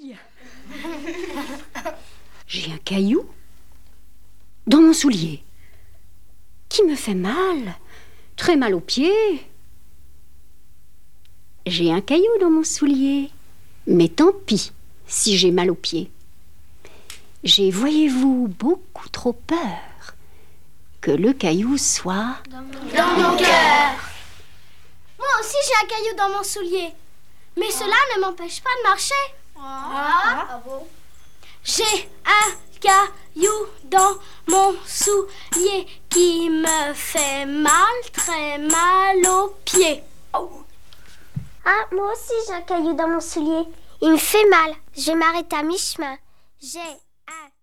Aïe! J'ai un caillou dans mon soulier qui me fait mal, très mal aux pieds. J'ai un caillou dans mon soulier, mais tant pis si j'ai mal aux pieds. J'ai, voyez-vous, beaucoup trop peur que le caillou soit dans mon cœur. Moi aussi j'ai un caillou dans mon soulier, mais cela ne m'empêche pas de marcher. Bon. J'ai un caillou dans mon soulier qui me fait mal, très mal aux pieds. Ah, moi aussi j'ai un caillou dans mon soulier. Il me fait mal. Je vais m'arrêter à mi-chemin. J'ai un